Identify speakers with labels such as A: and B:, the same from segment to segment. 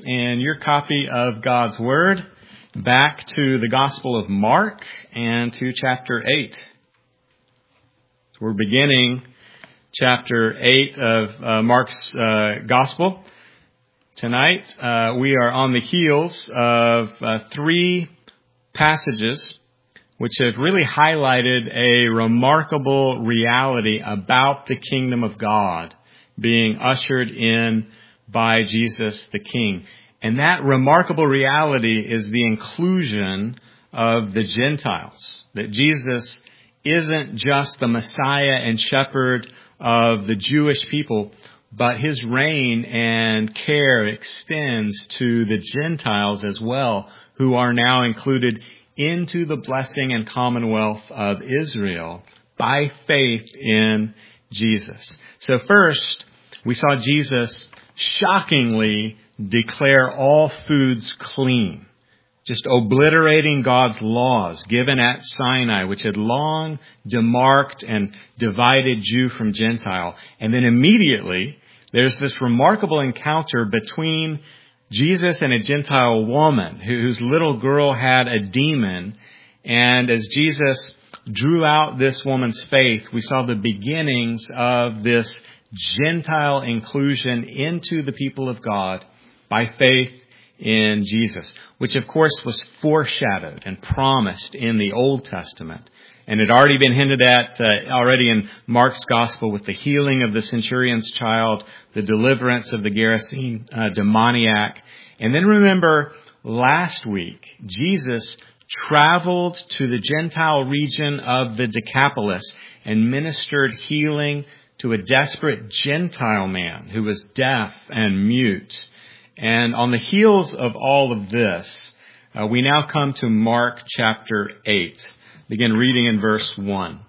A: in your copy of God's Word back to the Gospel of Mark and to chapter 8. So we're beginning chapter 8 of Mark's Gospel. Tonight we are on the heels of three passages which have really highlighted a remarkable reality about the kingdom of God being ushered in by Jesus the King. And that remarkable reality is the inclusion of the Gentiles. That Jesus isn't just the Messiah and shepherd of the Jewish people, but his reign and care extends to the Gentiles as well, who are now included into the blessing and commonwealth of Israel by faith in Jesus. So first, we saw Jesus shockingly declare all foods clean, just obliterating God's laws given at Sinai, which had long demarked and divided Jew from Gentile. And then immediately, there's this remarkable encounter between Jesus and a Gentile woman whose little girl had a demon. And as Jesus drew out this woman's faith, we saw the beginnings of this Gentile inclusion into the people of God by faith in Jesus, which of course was foreshadowed and promised in the Old Testament. And had already been hinted at already in Mark's Gospel with the healing of the centurion's child, the deliverance of the Gerasene demoniac. And then remember, last week, Jesus traveled to the Gentile region of the Decapolis and ministered healing to a desperate Gentile man who was deaf and mute. And on the heels of all of this, we now come to Mark chapter 8. Begin reading in verse 1.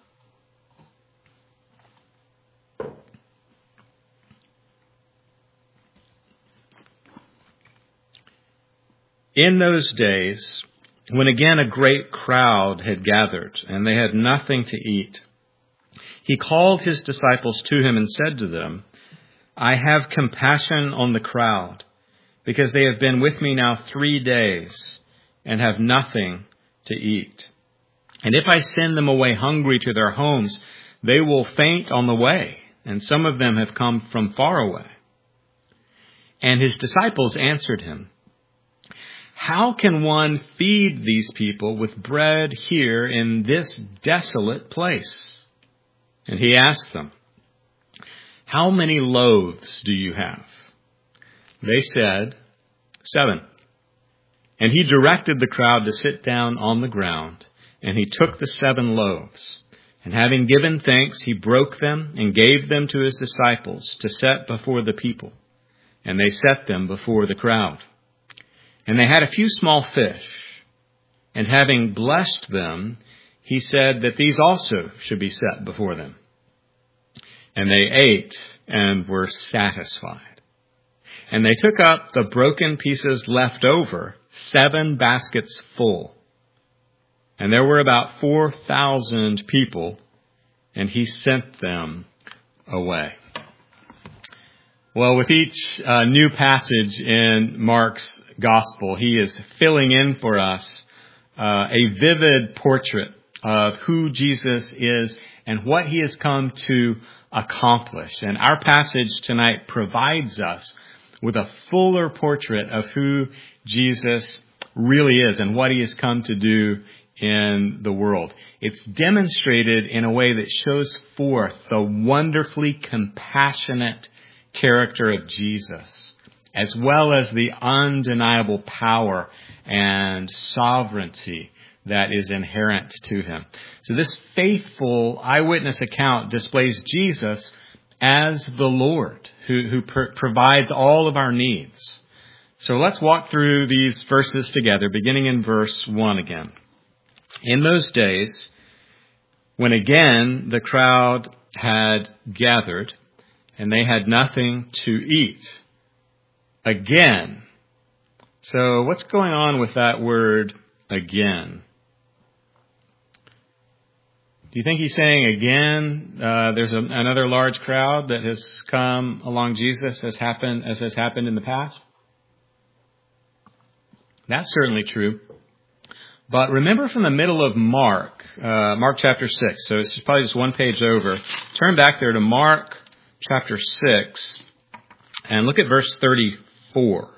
A: In those days, when again a great crowd had gathered, and they had nothing to eat, he called his disciples to him and said to them, I have compassion on the crowd, because they have been with me now 3 days and have nothing to eat. And if I send them away hungry to their homes, they will faint on the way, and some of them have come from far away. And his disciples answered him, How can one feed these people with bread here in this desolate place? And he asked them, How many loaves do you have? They said, 7. And he directed the crowd to sit down on the ground. And he took the 7 loaves, and having given thanks, he broke them and gave them to his disciples to set before the people. And they set them before the crowd. And they had a few small fish, and having blessed them, he said that these also should be set before them. And they ate and were satisfied. And they took up the broken pieces left over, 7 baskets full. And there were about 4,000 people, and he sent them away. Well, with each new passage in Mark's Gospel, he is filling in for us a vivid portrait of who Jesus is and what he has come to accomplish. And our passage tonight provides us with a fuller portrait of who Jesus really is and what he has come to do in the world. It's demonstrated in a way that shows forth the wonderfully compassionate character of Jesus, as well as the undeniable power and sovereignty that is inherent to him. So this faithful eyewitness account displays Jesus as the Lord who provides all of our needs. So let's walk through these verses together, beginning in verse 1 again. In those days, when again the crowd had gathered and they had nothing to eat. Again. So what's going on with that word again? Do you think he's saying again, there's another large crowd that has come along Jesus as has happened in the past? That's certainly true. But remember from the middle of Mark chapter 6, so it's probably just one page over. Turn back there to Mark chapter 6 and look at verse 34.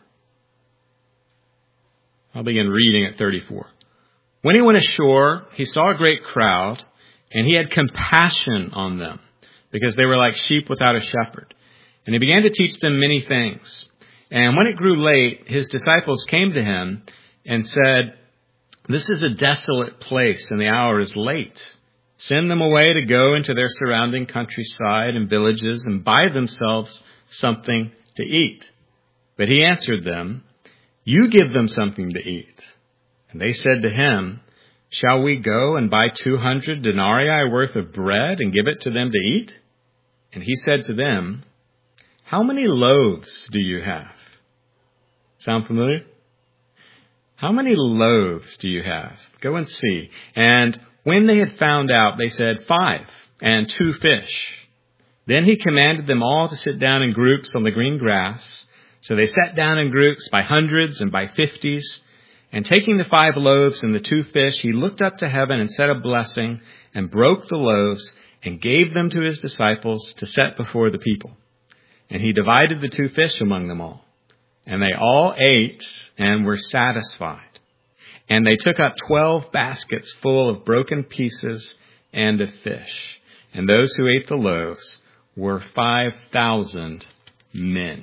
A: I'll begin reading at 34. When he went ashore, he saw a great crowd, and he had compassion on them, because they were like sheep without a shepherd. And he began to teach them many things. And when it grew late, his disciples came to him and said, "This is a desolate place, and the hour is late. Send them away to go into their surrounding countryside and villages and buy themselves something to eat." But he answered them, "You give them something to eat." And they said to him, "Shall we go and buy 200 denarii worth of bread and give it to them to eat?" And he said to them, "How many loaves do you have?" Sound familiar? How many loaves do you have? Go and see. And when they had found out, they said, 5, and 2 fish. Then he commanded them all to sit down in groups on the green grass. So they sat down in groups by hundreds and by 50s. And taking the 5 loaves and the 2 fish, he looked up to heaven and said a blessing and broke the loaves and gave them to his disciples to set before the people. And he divided the 2 fish among them all. And they all ate and were satisfied. And they took up 12 baskets full of broken pieces and of fish. And those who ate the loaves were 5,000 men.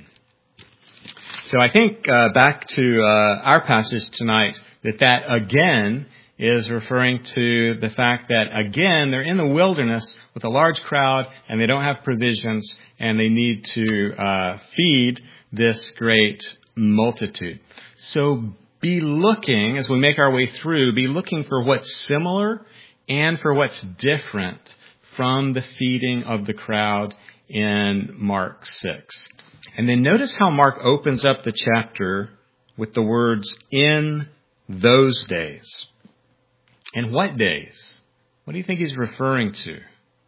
A: So I think back to our passage tonight, that again is referring to the fact that, again, they're in the wilderness with a large crowd and they don't have provisions and they need to feed this great multitude. So be looking, as we make our way through, be looking for what's similar and for what's different from the feeding of the crowd in Mark 6. And then notice how Mark opens up the chapter with the words, "in those days." And what days? What do you think he's referring to?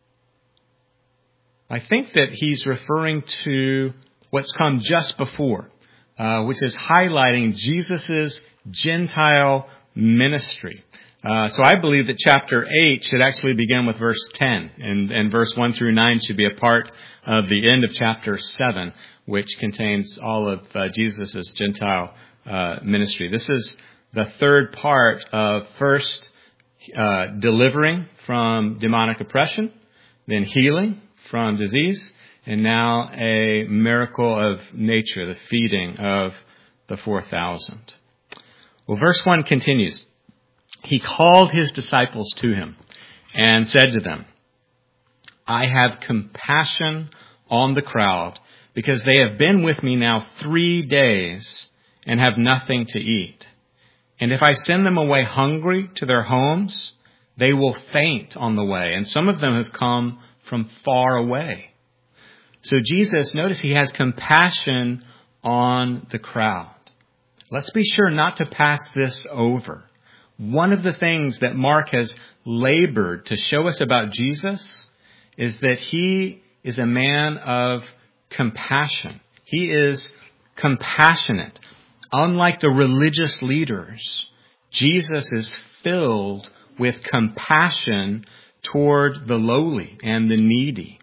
A: I think that he's referring to what's come just before, which is highlighting Jesus' Gentile ministry. So I believe that chapter 8 should actually begin with verse 10, and verse 1 through 9 should be a part of the end of chapter 7, which contains all of Jesus' Gentile ministry. This is the third part of first delivering from demonic oppression, then healing from disease, and now a miracle of nature, the feeding of the 4,000. Well, verse 1 continues. He called his disciples to him and said to them, "I have compassion on the crowd, because they have been with me now 3 days and have nothing to eat. And if I send them away hungry to their homes, they will faint on the way. And some of them have come from far away." So Jesus, notice he has compassion on the crowd. Let's be sure not to pass this over. One of the things that Mark has labored to show us about Jesus is that he is a man of compassion. He is compassionate. Unlike the religious leaders, Jesus is filled with compassion toward the lowly and the needy.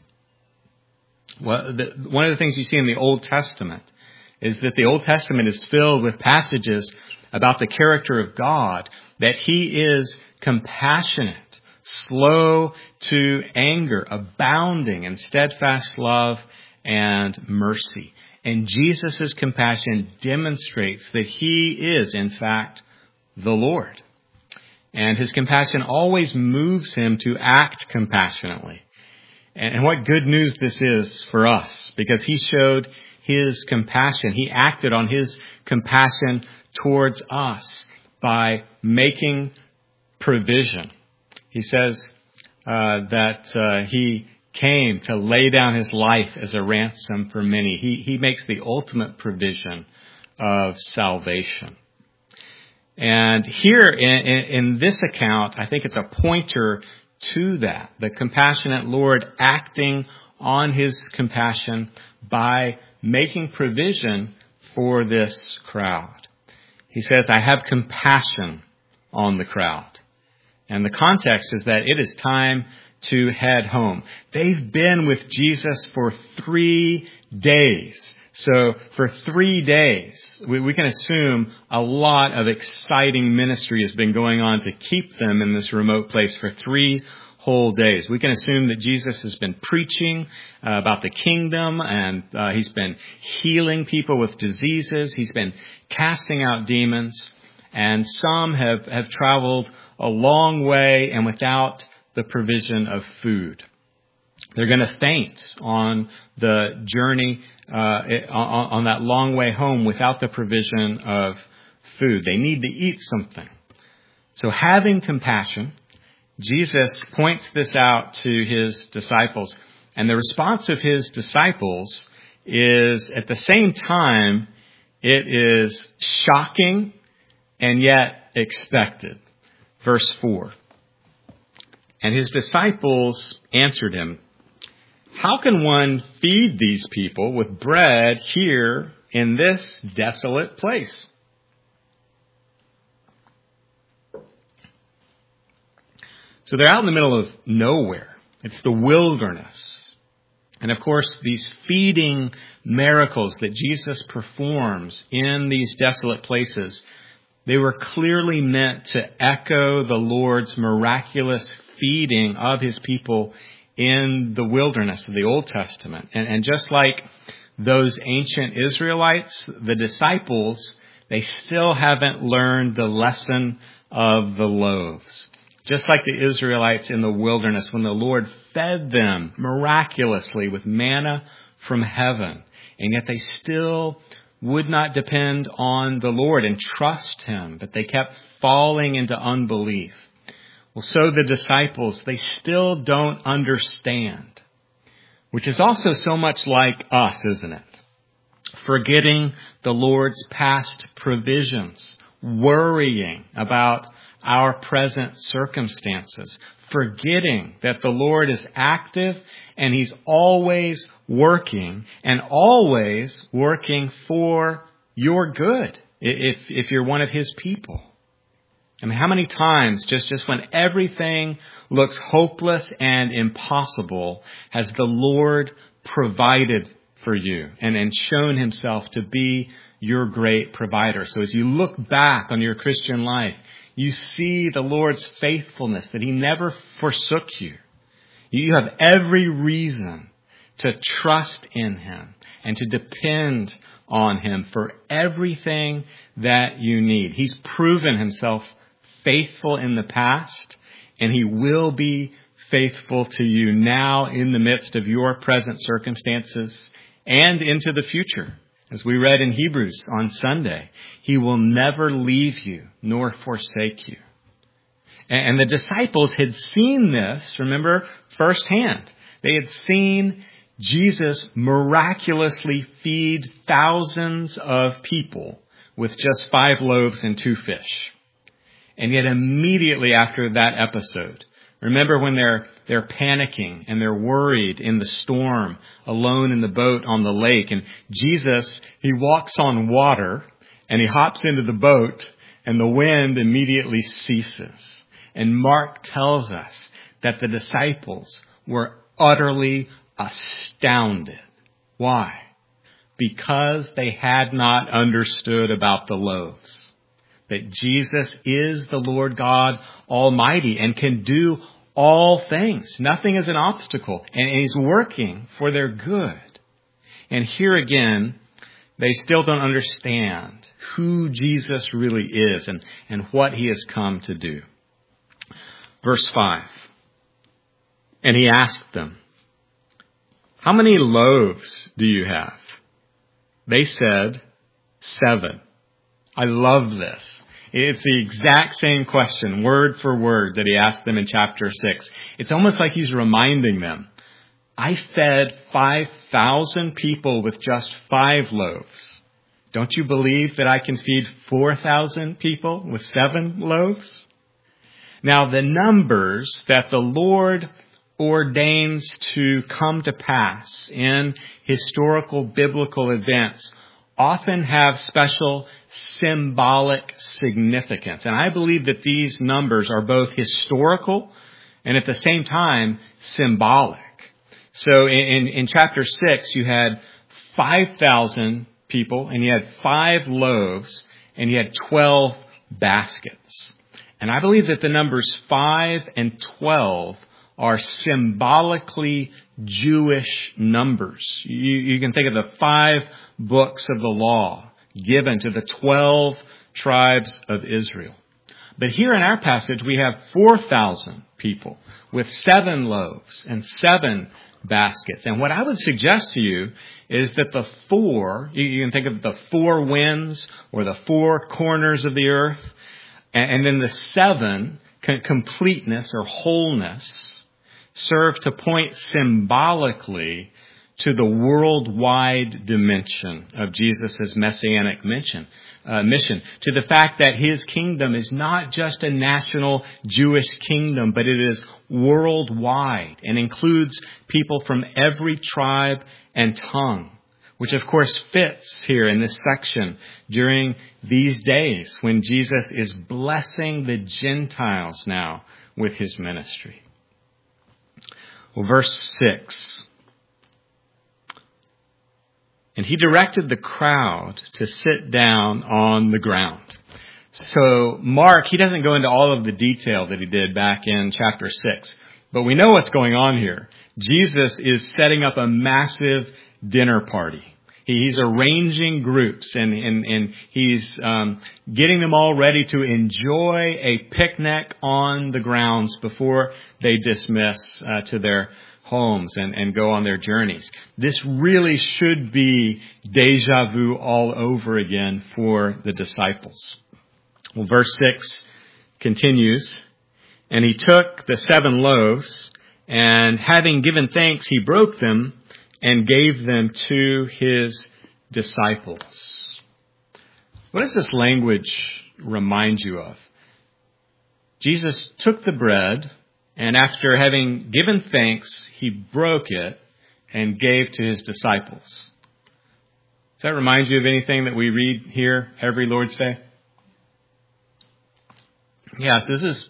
A: Well, one of the things you see in the Old Testament is that the Old Testament is filled with passages about the character of God, that he is compassionate, slow to anger, abounding in steadfast love and mercy. And Jesus' compassion demonstrates that he is, in fact, the Lord. And his compassion always moves him to act compassionately. And what good news this is for us, because he showed his compassion. He acted on his compassion towards us by making provision. He says that he came to lay down his life as a ransom for many. He makes the ultimate provision of salvation. And here in this account, I think it's a pointer to that. The compassionate Lord acting on his compassion by making provision for this crowd. He says, I have compassion on the crowd. And the context is that it is time to head home. They've been with Jesus for 3 days. So for 3 days, we can assume a lot of exciting ministry has been going on to keep them in this remote place for 3 whole days. We can assume that Jesus has been preaching about the kingdom, and he's been healing people with diseases. He's been casting out demons, and some have traveled a long way and without the provision of food. They're going to faint on the journey, on that long way home without the provision of food. They need to eat something. So having compassion, Jesus points this out to his disciples. And the response of his disciples is, at the same time, it is shocking and yet expected. Verse 4. And his disciples answered him, how can one feed these people with bread here in this desolate place? So they're out in the middle of nowhere. It's the wilderness. And of course, these feeding miracles that Jesus performs in these desolate places, they were clearly meant to echo the Lord's miraculous feeding of his people in the wilderness of the Old Testament. And just like those ancient Israelites, the disciples, they still haven't learned the lesson of the loaves. Just like the Israelites in the wilderness when the Lord fed them miraculously with manna from heaven. And yet they still would not depend on the Lord and trust him, but they kept falling into unbelief. Well, so the disciples, they still don't understand, which is also so much like us, isn't it? Forgetting the Lord's past provisions, worrying about our present circumstances, forgetting that the Lord is active and he's always working and always working for your good if you're one of his people. I mean, how many times, just when everything looks hopeless and impossible, has the Lord provided for you and shown himself to be your great provider? So as you look back on your Christian life, you see the Lord's faithfulness, that he never forsook you. You have every reason to trust in him and to depend on him for everything that you need. He's proven himself faithful in the past, and he will be faithful to you now in the midst of your present circumstances and into the future. As we read in Hebrews on Sunday, he will never leave you nor forsake you. And the disciples had seen this, remember, firsthand. They had seen Jesus miraculously feed thousands of people with just 5 loaves and 2 fish. And yet immediately after that episode, remember when they're panicking and they're worried in the storm, alone in the boat on the lake. And Jesus, he walks on water and he hops into the boat and the wind immediately ceases. And Mark tells us that the disciples were utterly astounded. Why? Because they had not understood about the loaves. That Jesus is the Lord God Almighty and can do all things. Nothing is an obstacle. And he's working for their good. And here again, they still don't understand who Jesus really is and what he has come to do. Verse 5. And he asked them, how many loaves do you have? They said, 7. I love this. It's the exact same question, word for word, that he asked them in chapter 6. It's almost like he's reminding them, I fed 5,000 people with just 5 loaves. Don't you believe that I can feed 4,000 people with 7 loaves? Now, the numbers that the Lord ordains to come to pass in historical biblical events often have special symbolic significance. And I believe that these numbers are both historical and at the same time symbolic. So in chapter 6, you had 5,000 people, and you had 5 loaves, and you had 12 baskets. And I believe that the numbers 5 and 12 are symbolically Jewish numbers. You can think of the 5 books of the law given to the 12 tribes of Israel. But here in our passage, we have 4,000 people with 7 loaves and 7 baskets. And what I would suggest to you is that the 4, you can think of the 4 winds or the 4 corners of the earth, and then the 7, completeness or wholeness, serve to point symbolically to the worldwide dimension of Jesus' messianic mission, to the fact that his kingdom is not just a national Jewish kingdom, but it is worldwide and includes people from every tribe and tongue, which of course fits here in this section during these days when Jesus is blessing the Gentiles now with his ministry. Well, verse 6. And he directed the crowd to sit down on the ground. So Mark, he doesn't go into all of the detail that he did back in chapter 6. But we know what's going on here. Jesus is setting up a massive dinner party. He's arranging groups and he's getting them all ready to enjoy a picnic on the grounds before they dismiss to their homes and go on their journeys. This really should be deja vu all over again for the disciples. Well, verse 6 continues, and he took the 7 loaves, and having given thanks, he broke them and gave them to his disciples. What does this language remind you of? Jesus took the bread, and after having given thanks, he broke it and gave to his disciples. Does that remind you of anything that we read here every Lord's Day? Yes, this is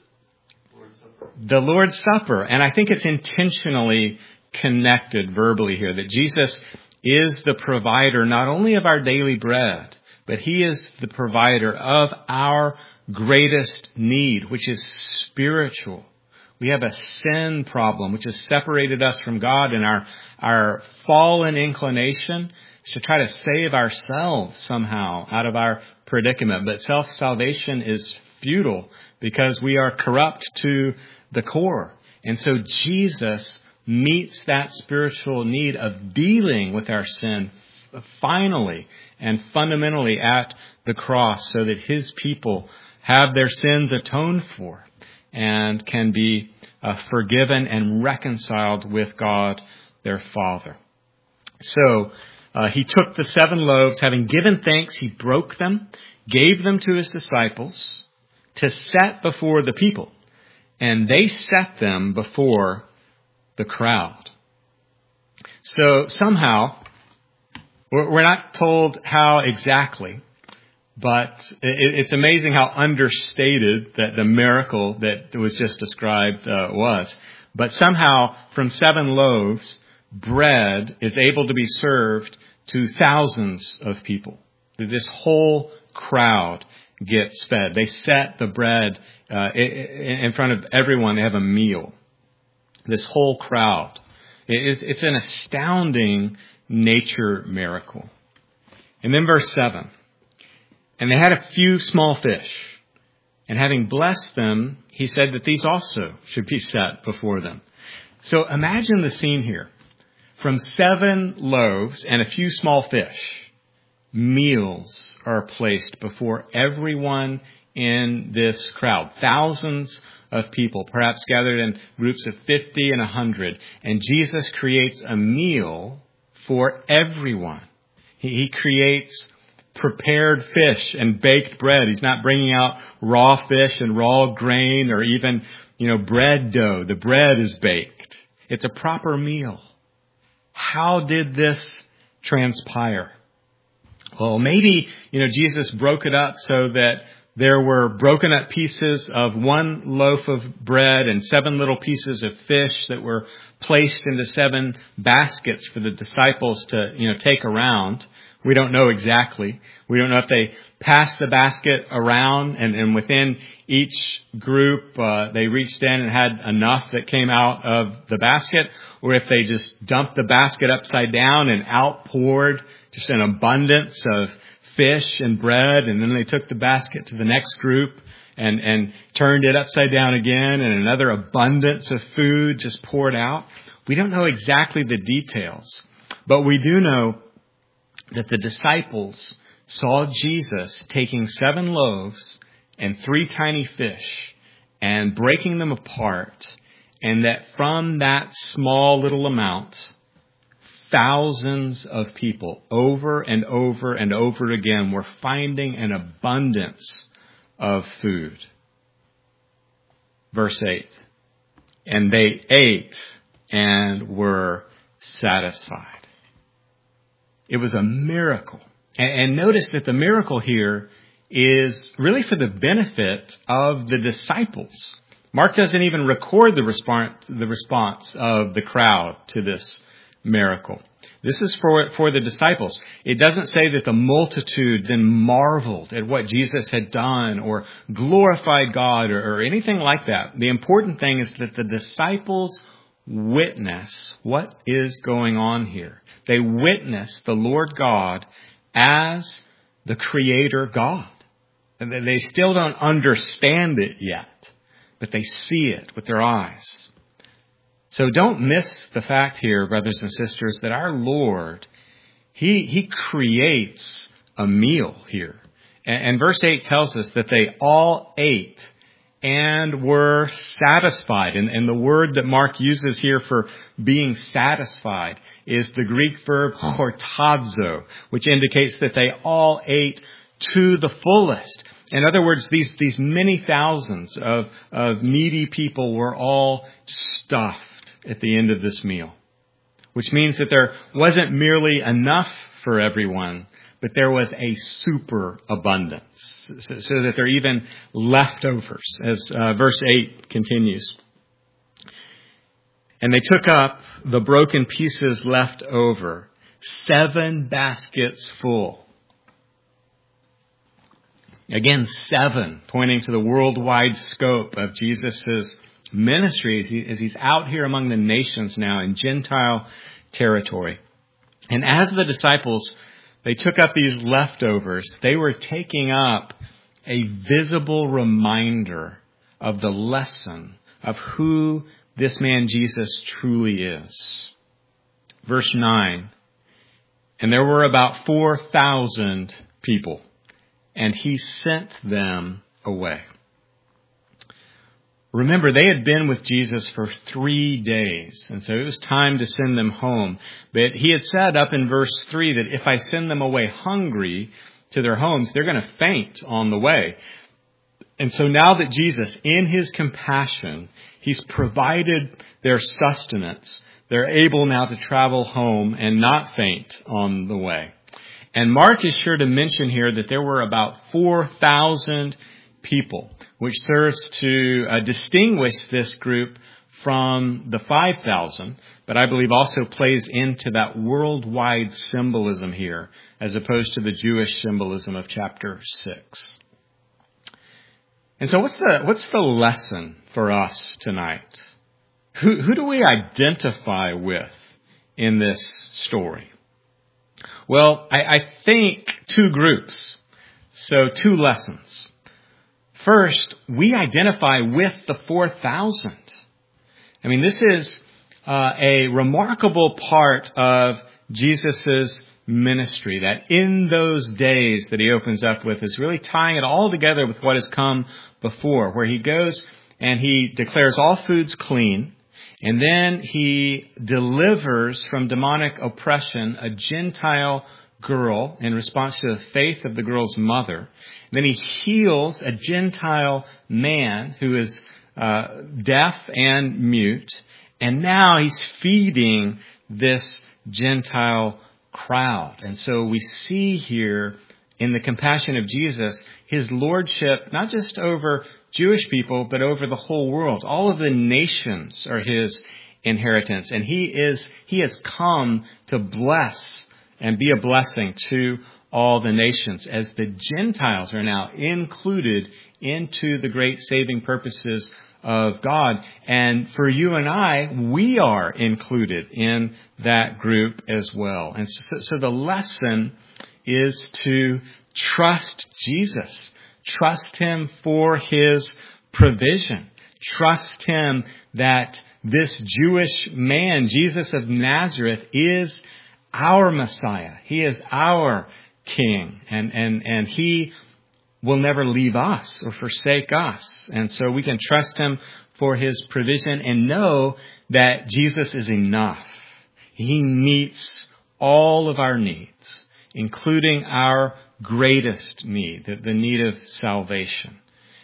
A: the Lord's Supper. And I think it's intentionally connected verbally here, that Jesus is the provider not only of our daily bread, but he is the provider of our greatest need, which is spiritual. We have a sin problem which has separated us from God, and our fallen inclination is to try to save ourselves somehow out of our predicament. But self-salvation is futile because we are corrupt to the core. And so Jesus meets that spiritual need of dealing with our sin finally and fundamentally at the cross, so that his people have their sins atoned for and can be forgiven and reconciled with God, their Father. So he took the 7 loaves, having given thanks, he broke them, gave them to his disciples to set before the people, and they set them before the crowd. So somehow, we're not told how exactly, but it's amazing how understated that the miracle that was just described was. But somehow, from 7 loaves, bread is able to be served to thousands of people. This whole crowd gets fed. They set the bread in front of everyone. They have a meal. This whole crowd. It's an astounding nature miracle. And then verse 7. And they had a few small fish, and having blessed them, he said that these also should be set before them. So imagine the scene here. From 7 loaves and a few small fish, meals are placed before everyone in this crowd. Thousands of people, perhaps gathered in groups of 50 and 100. And Jesus creates a meal for everyone. He creates prepared fish and baked bread. He's not bringing out raw fish and raw grain or even, bread dough. The bread is baked. It's a proper meal. How did this transpire? Well, maybe, Jesus broke it up so that there were broken up pieces of one loaf of bread and 7 little pieces of fish that were placed into 7 baskets for the disciples to, take around. We don't know exactly. We don't know if they passed the basket around and within each group they reached in and had enough that came out of the basket, or if they just dumped the basket upside down and outpoured just an abundance of fish and bread, and then they took the basket to the next group and turned it upside down again, and another abundance of food just poured out. We don't know exactly the details, but we do know that the disciples saw Jesus taking 7 loaves and 3 tiny fish and breaking them apart, and that from that small little amount, thousands of people over and over and over again were finding an abundance of food. Verse 8, and they ate and were satisfied. It was a miracle. And notice that the miracle here is really for the benefit of the disciples. Mark doesn't even record the response of the crowd to this miracle. This is for the disciples. It doesn't say that the multitude then marveled at what Jesus had done or glorified God or anything like that. The important thing is that the disciples witness what is going on here. They witness the Lord God as the Creator God. And they still don't understand it yet, but they see it with their eyes. So don't miss the fact here, brothers and sisters, that our Lord, He creates a meal here. And verse 8 tells us that they all ate and were satisfied. And the word that Mark uses here for being satisfied is the Greek verb hortazo, which indicates that they all ate to the fullest. In other words, these many thousands of needy people were all stuffed at the end of this meal, which means that there wasn't merely enough for everyone, but there was a superabundance, so that there are even leftovers, as verse 8 continues. And they took up the broken pieces left over, 7 baskets full. Again, 7, pointing to the worldwide scope of Jesus' ministry as he's out here among the nations now in Gentile territory. And as the disciples, they took up these leftovers, they were taking up a visible reminder of the lesson of who this man Jesus truly is. Verse 9, and there were about 4,000 people, and he sent them away. Remember, they had been with Jesus for 3 days, and so it was time to send them home. But he had said up in verse 3 that if I send them away hungry to their homes, they're going to faint on the way. And so now that Jesus, in his compassion, he's provided their sustenance, they're able now to travel home and not faint on the way. And Mark is sure to mention here that there were about 4,000 people, which serves to distinguish this group from the 5,000, but I believe also plays into that worldwide symbolism here, as opposed to the Jewish symbolism of chapter 6. And so what's the lesson for us tonight? Who do we identify with in this story? Well, I think 2 groups. So 2 lessons. First, we identify with the 4,000. I mean, this is a remarkable part of Jesus' ministry, that in those days that he opens up with is really tying it all together with what has come before, where he goes and he declares all foods clean, and then he delivers from demonic oppression a Gentile girl in response to the faith of the girl's mother. Then he heals a Gentile man who is deaf and mute. And now he's feeding this Gentile crowd. And so we see here in the compassion of Jesus, his lordship, not just over Jewish people, but over the whole world. All of the nations are his inheritance. And he has come to bless and be a blessing to all the nations, as the Gentiles are now included into the great saving purposes of God. And for you and I, we are included in that group as well. And so the lesson is to trust Jesus. Trust him for his provision. Trust him that this Jewish man, Jesus of Nazareth, is our Messiah. He is our King. And he will never leave us or forsake us. And so we can trust him for his provision and know that Jesus is enough. He meets all of our needs, including our greatest need, the need of salvation.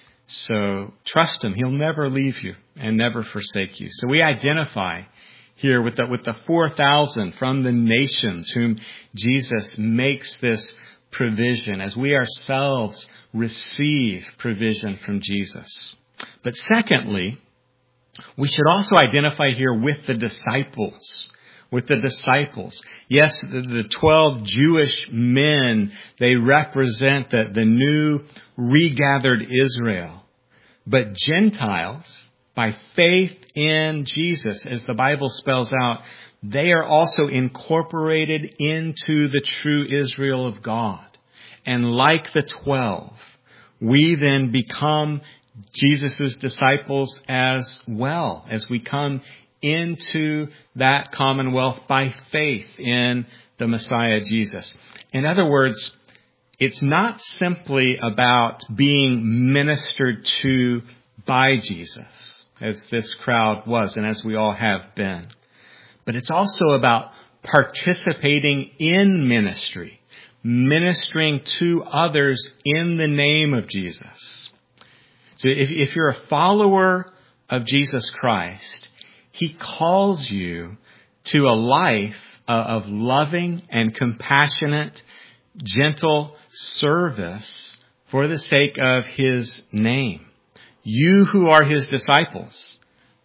A: So trust him. He'll never leave you and never forsake you. So we identify here with the 4,000 from the nations whom Jesus makes this provision as we ourselves receive provision from Jesus. But secondly, we should also identify here with the disciples. With the disciples. Yes, the 12 Jewish men, they represent the new regathered Israel. But Gentiles, by faith in Jesus, as the Bible spells out, they are also incorporated into the true Israel of God. And like the 12, we then become Jesus' disciples as well, as we come into that commonwealth by faith in the Messiah Jesus. In other words, it's not simply about being ministered to by Jesus, as this crowd was and as we all have been. But it's also about participating in ministry, ministering to others in the name of Jesus. So if you're a follower of Jesus Christ, he calls you to a life of loving and compassionate, gentle service for the sake of his name. You who are his disciples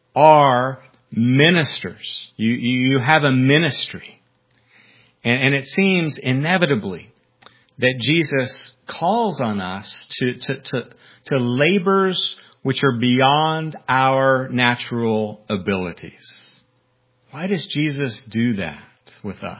A: are ministers. You have a ministry. And it seems inevitably that Jesus calls on us to labors which are beyond our natural abilities. Why does Jesus do that with us?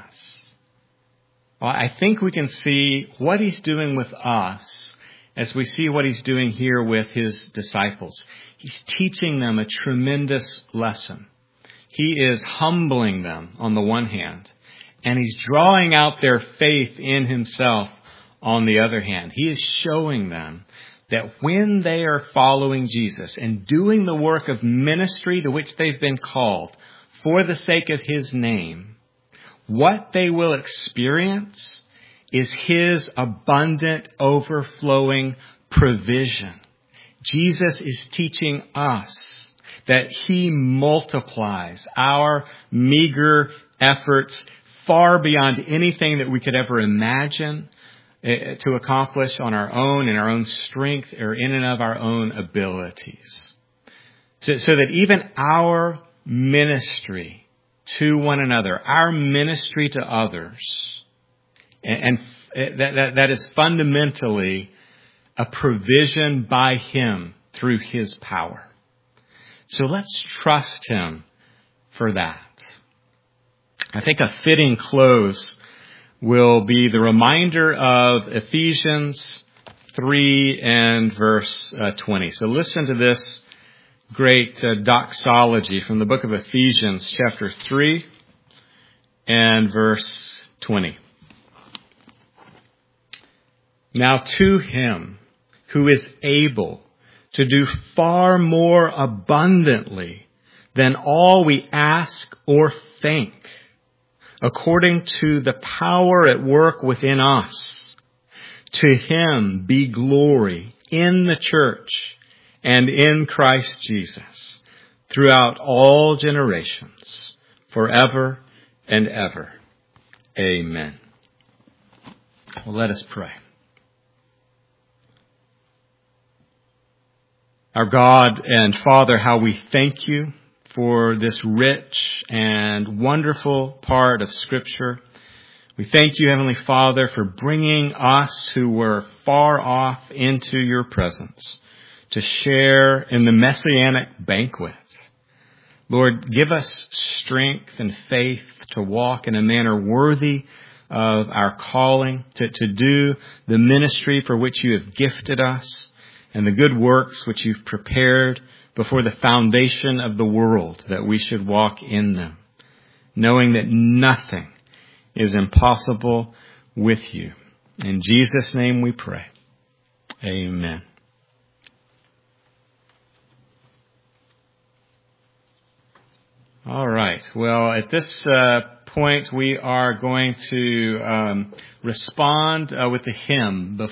A: Well, I think we can see what he's doing with us as we see what he's doing here with his disciples. He's teaching them a tremendous lesson. He is humbling them on the one hand, and he's drawing out their faith in himself on the other hand. He is showing them that when they are following Jesus and doing the work of ministry to which they've been called for the sake of his name, what they will experience is his abundant, overflowing provision. Jesus is teaching us that he multiplies our meager efforts far beyond anything that we could ever imagine to accomplish on our own, in our own strength, or in and of our own abilities. So that even our ministry to one another, our ministry to others, and that is fundamentally a provision by him through his power. So let's trust him for that. I think a fitting close will be the reminder of Ephesians 3 and verse 20. So listen to this great doxology from the book of Ephesians, chapter 3 and verse 20. Now to him who is able to do far more abundantly than all we ask or think, according to the power at work within us, to him be glory in the church and in Christ Jesus throughout all generations, forever and ever. Amen. Well, let us pray. Our God and Father, how we thank you for this rich and wonderful part of Scripture. We thank you, Heavenly Father, for bringing us who were far off into your presence to share in the Messianic banquet. Lord, give us strength and faith to walk in a manner worthy of our calling, to do the ministry for which you have gifted us and the good works which you've prepared before the foundation of the world, that we should walk in them, knowing that nothing is impossible with you. In Jesus' name we pray. Amen. All right. Well, at this point, we are going to respond with a hymn